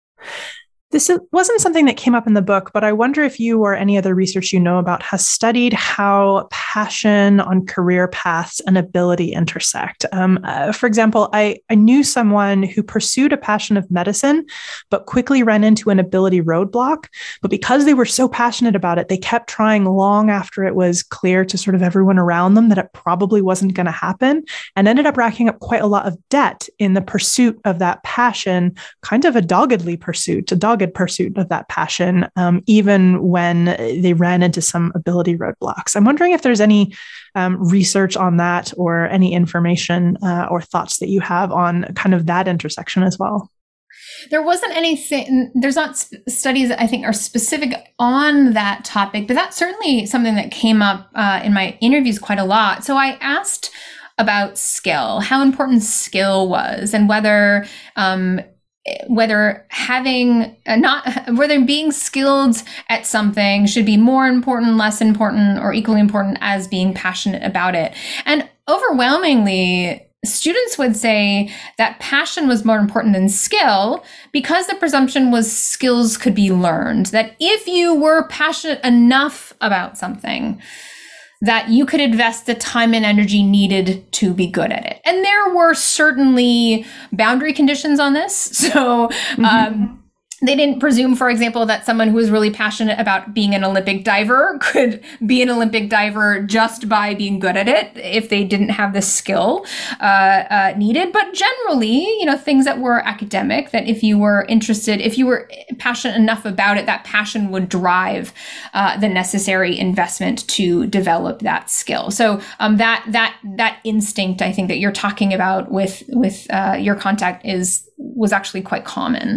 This wasn't something that came up in the book, but I wonder if you or any other research you know about has studied how passion on career paths and ability intersect. Um, uh, for example, I, I knew someone who pursued a passion of medicine, but quickly ran into an ability roadblock. But because they were so passionate about it, they kept trying long after it was clear to sort of everyone around them that it probably wasn't going to happen, and ended up racking up quite a lot of debt in the pursuit of that passion, kind of a doggedly pursuit, a dogged pursuit of that passion, um, even when they ran into some ability roadblocks. I'm wondering if there's any um, research on that, or any information uh, or thoughts that you have on kind of that intersection as well. There wasn't anything, there's not sp- studies that I think are specific on that topic, but that's certainly something that came up uh, in my interviews quite a lot. So I asked about skill, how important skill was, and whether um, whether having uh, not whether being skilled at something should be more important, less important, or equally important as being passionate about it. And overwhelmingly, students would say that passion was more important than skill, because the presumption was skills could be learned, that if you were passionate enough about something, that you could invest the time and energy needed to be good at it. And there were certainly boundary conditions on this. So mm-hmm. um, they didn't presume, for example, that someone who was really passionate about being an Olympic diver could be an Olympic diver just by being good at it if they didn't have the skill uh, uh, needed. But generally, you know, things that were academic, that if you were interested, if you were passionate enough about it, that passion would drive uh, the necessary investment to develop that skill. So um, that that that instinct, I think, that you're talking about with with uh, your contact is was actually quite common.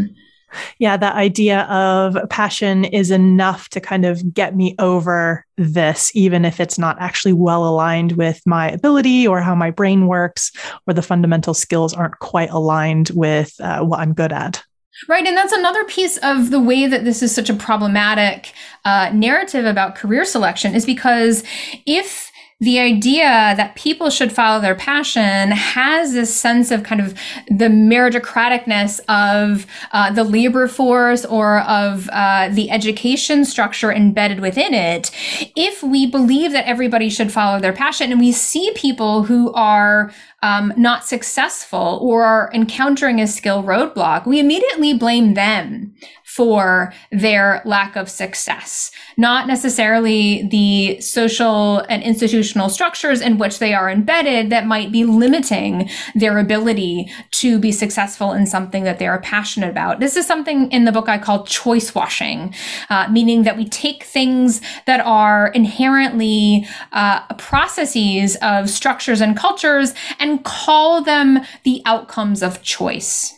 Yeah, the idea of passion is enough to kind of get me over this, even if it's not actually well aligned with my ability or how my brain works, or the fundamental skills aren't quite aligned with uh, what I'm good at. Right. And that's another piece of the way that this is such a problematic uh, narrative about career selection, is because if the idea that people should follow their passion has this sense of kind of the meritocraticness of uh, the labor force or of uh, the education structure embedded within it. If we believe that everybody should follow their passion, and we see people who are um, not successful or are encountering a skill roadblock, we immediately blame them for their lack of success, not necessarily the social and institutional structures in which they are embedded that might be limiting their ability to be successful in something that they are passionate about. This is something in the book I call choice washing, uh, meaning that we take things that are inherently uh, processes of structures and cultures and call them the outcomes of choice.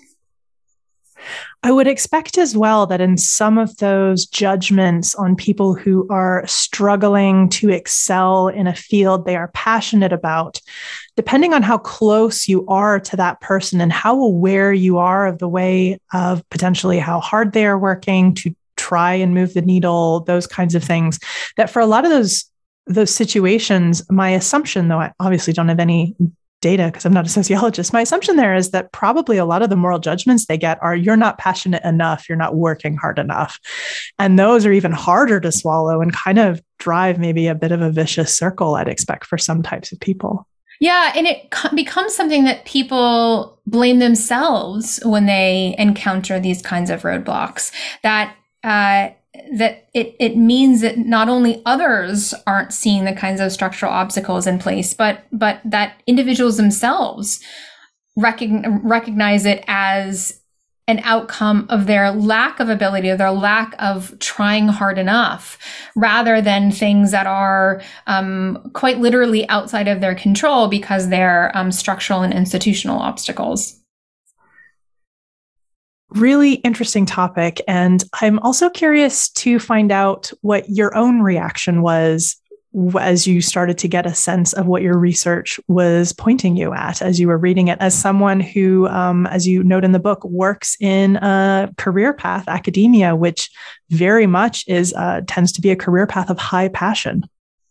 I would expect as well that in some of those judgments on people who are struggling to excel in a field they are passionate about, depending on how close you are to that person and how aware you are of the way of potentially how hard they are working to try and move the needle, those kinds of things, that for a lot of those those situations, my assumption, though I obviously don't have any data because I'm not a sociologist, my assumption there is that probably a lot of the moral judgments they get are, you're not passionate enough, you're not working hard enough. And those are even harder to swallow and kind of drive maybe a bit of a vicious circle, I'd expect, for some types of people. Yeah, and it becomes something that people blame themselves when they encounter these kinds of roadblocks, that uh, that it, it means that not only others aren't seeing the kinds of structural obstacles in place, but but that individuals themselves recognize, recognize it as an outcome of their lack of ability, or their lack of trying hard enough, rather than things that are um, quite literally outside of their control because they're um, structural and institutional obstacles. Really interesting topic. And I'm also curious to find out what your own reaction was as you started to get a sense of what your research was pointing you at as you were reading it, as someone who, um, as you note in the book, works in a career path, academia, which very much is uh, tends to be a career path of high passion.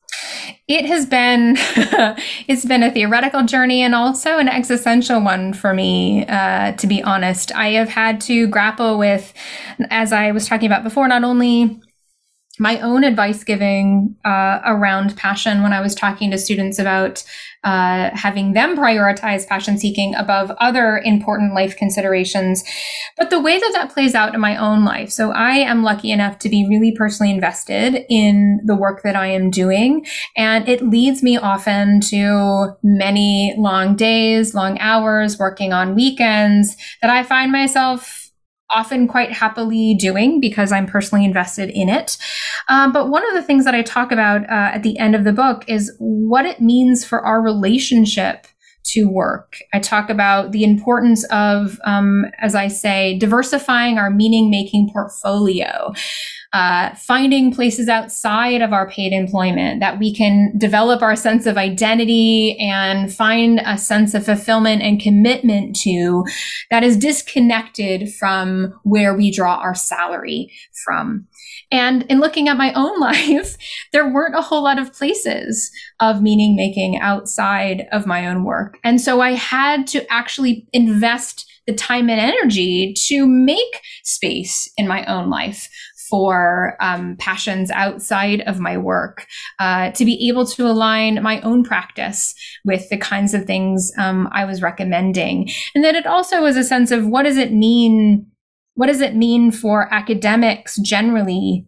It has been, it's been a theoretical journey and also an existential one for me, uh, to be honest. I have had to grapple with, as I was talking about before, not only my own advice giving uh, around passion when I was talking to students about uh, having them prioritize passion seeking above other important life considerations, but the way that that plays out in my own life. So I am lucky enough to be really personally invested in the work that I am doing, and it leads me often to many long days, long hours, working on weekends that I find myself often quite happily doing because I'm personally invested in it. Um, but one of the things that I talk about uh, at the end of the book is what it means for our relationship to work. I talk about the importance of, um, as I say, diversifying our meaning-making portfolio, uh, finding places outside of our paid employment that we can develop our sense of identity and find a sense of fulfillment and commitment to that is disconnected from where we draw our salary from. And in looking at my own life, there weren't a whole lot of places of meaning making outside of my own work. And so I had to actually invest the time and energy to make space in my own life for um, passions outside of my work, uh, to be able to align my own practice with the kinds of things um, I was recommending. And then it also was a sense of what does it mean What does it mean for academics generally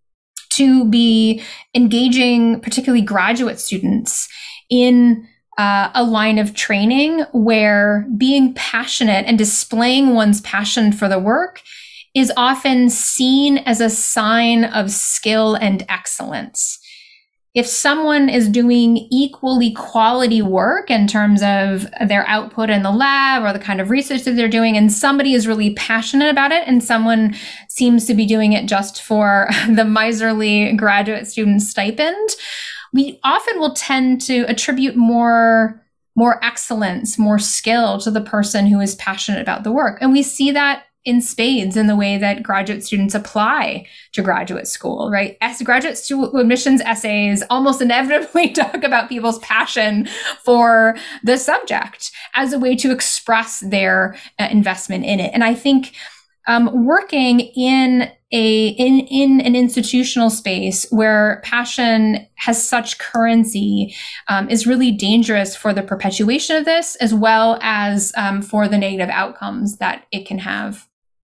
to be engaging, particularly graduate students, in uh, a line of training where being passionate and displaying one's passion for the work is often seen as a sign of skill and excellence? if someone is doing equally quality work in terms of their output in the lab or the kind of research that they're doing, and somebody is really passionate about it and someone seems to be doing it just for the miserly graduate student stipend, we often will tend to attribute more, more excellence, more skill to the person who is passionate about the work. And we see that in spades in the way that graduate students apply to graduate school, right? As graduate student admissions essays almost inevitably talk about people's passion for the subject as a way to express their uh, investment in it. And I think um, working in a in in an institutional space where passion has such currency um, is really dangerous for the perpetuation of this, as well as um, for the negative outcomes that it can have.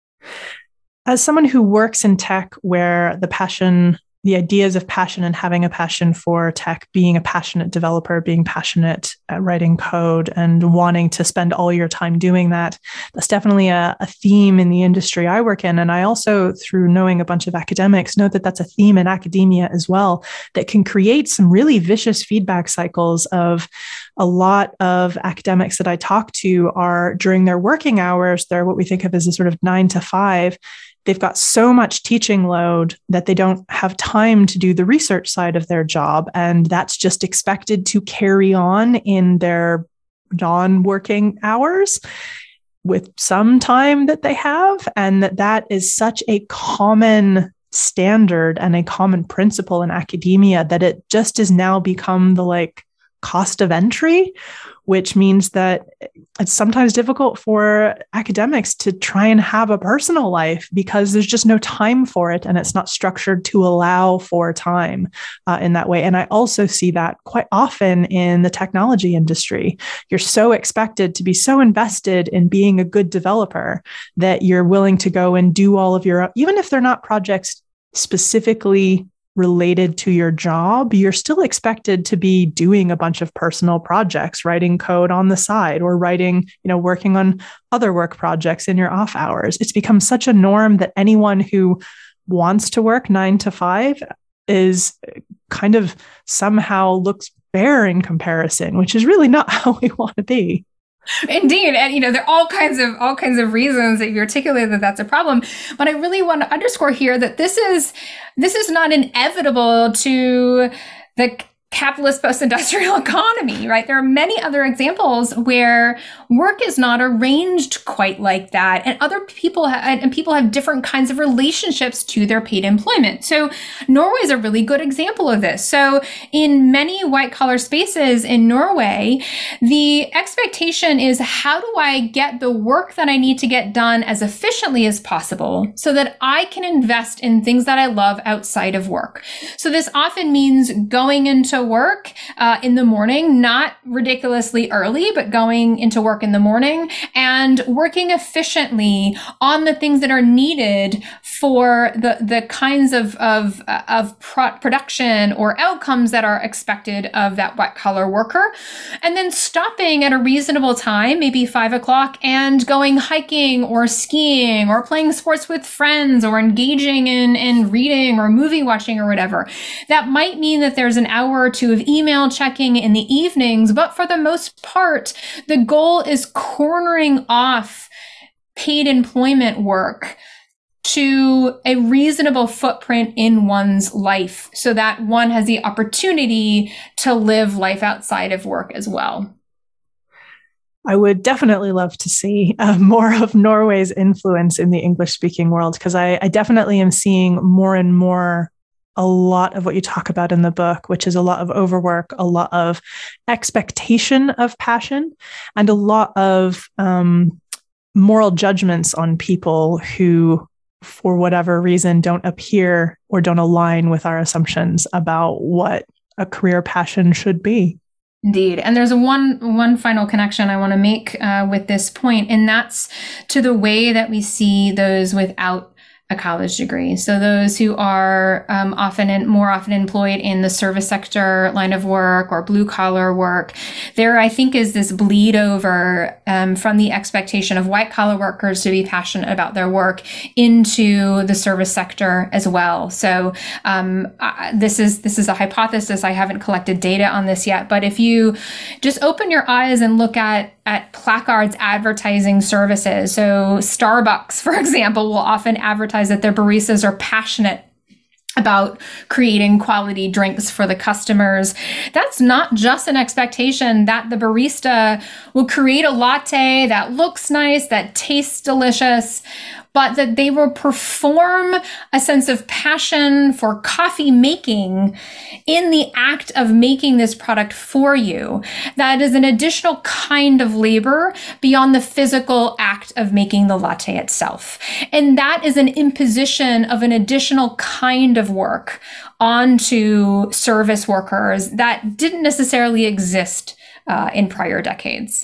As someone who works in tech where the passion, the ideas of passion and having a passion for tech, being a passionate developer, being passionate at writing code and wanting to spend all your time doing that, that's definitely a, a theme in the industry I work in. And I also, through knowing a bunch of academics, know that that's a theme in academia as well, that can create some really vicious feedback cycles of a lot of academics that I talk to are during their working hours, they're what we think of as a sort of nine to five. They've got so much teaching load that they don't have time to do the research side of their job. And that's just expected to carry on in their non-working hours with some time that they have. And that that is such a common standard and a common principle in academia that it just has now become the like cost of entry, which means that it's sometimes difficult for academics to try and have a personal life because there's just no time for it and it's not structured to allow for time uh, in that way. And I also see that quite often in the technology industry. You're so expected to be so invested in being a good developer that you're willing to go and do all of your, even if they're not projects specifically related to your job, you're still expected to be doing a bunch of personal projects, writing code on the side or writing, you know, working on other work projects in your off hours. It's become such a norm that anyone who wants to work nine to five is kind of somehow looks bare in comparison, which is really not how we want to be. Indeed. And, you know, there are all kinds of, all kinds of reasons that you articulated that that's a problem. But I really want to underscore here that this is, this is not inevitable to the capitalist post-industrial economy, right? There are many other examples where work is not arranged quite like that. And other people ha- and people have different kinds of relationships to their paid employment. So Norway is a really good example of this. So in many white collar spaces in Norway, the expectation is how do I get the work that I need to get done as efficiently as possible so that I can invest in things that I love outside of work. So this often means going into work uh, in the morning, not ridiculously early, but going into work in the morning and working efficiently on the things that are needed for the, the kinds of, of, of pro- production or outcomes that are expected of that white collar worker. And then stopping at a reasonable time, maybe five o'clock, and going hiking or skiing or playing sports with friends or engaging in, in reading or movie watching or whatever. That might mean that there's an hour or two of email checking in the evenings, but for the most part, the goal is cornering off paid employment work to a reasonable footprint in one's life so that one has the opportunity to live life outside of work as well. I would definitely love to see uh, more of Norway's influence in the English-speaking world, because I, I definitely am seeing more and more a lot of what you talk about in the book, which is a lot of overwork, a lot of expectation of passion, and a lot of um, moral judgments on people who, for whatever reason, don't appear or don't align with our assumptions about what a career passion should be. Indeed. And there's one one final connection I want to make uh, with this point, and that's to the way that we see those without a college degree. So those who are um, often and more often employed in the service sector line of work or blue collar work, there I think is this bleed over um, from the expectation of white collar workers to be passionate about their work into the service sector as well. So um, uh, this is this is a hypothesis. I haven't collected data on this yet, but if you just open your eyes and look at at placards advertising services. So Starbucks, for example, will often advertise that their baristas are passionate about creating quality drinks for the customers. That's not just an expectation that the barista will create a latte that looks nice, that tastes delicious, but that they will perform a sense of passion for coffee making in the act of making this product for you. That is an additional kind of labor beyond the physical act of making the latte itself. And that is an imposition of an additional kind of work onto service workers that didn't necessarily exist uh, in prior decades.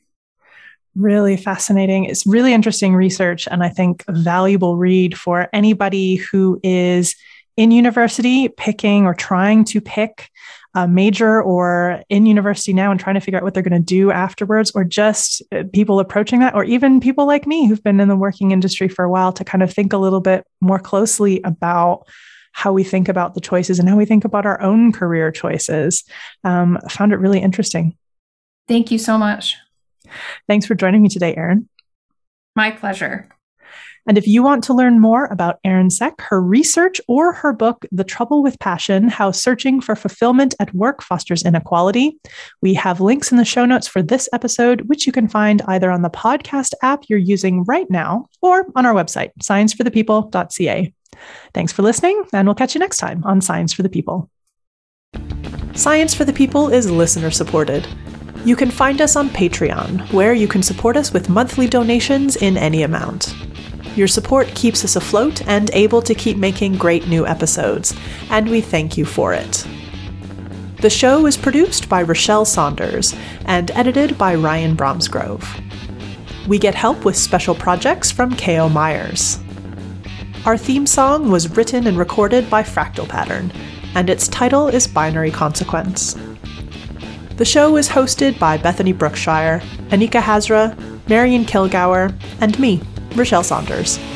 Really fascinating. It's really interesting research, and I think a valuable read for anybody who is in university picking or trying to pick a major, or in university now and trying to figure out what they're going to do afterwards, or just people approaching that, or even people like me who've been in the working industry for a while, to kind of think a little bit more closely about how we think about the choices and how we think about our own career choices. Um, I found it really interesting. Thank you so much. Thanks for joining me today, Erin. My pleasure. And if you want to learn more about Erin Seck, her research, or her book, The Trouble with Passion, How Searching for Fulfillment at Work Fosters Inequality, we have links in the show notes for this episode, which you can find either on the podcast app you're using right now or on our website, science for the people dot c a. Thanks for listening, and we'll catch you next time on Science for the People. Science for the People is listener supported. You can find us on Patreon, where you can support us with monthly donations in any amount. Your support keeps us afloat and able to keep making great new episodes, and we thank you for it. The show is produced by Rochelle Saunders and edited by Ryan Bromsgrove. We get help with special projects from K O Myers. Our theme song was written and recorded by Fractal Pattern, and its title is Binary Consequence. The show is hosted by Bethany Brookshire, Anika Hazra, Marian Kilgour, and me, Rochelle Saunders.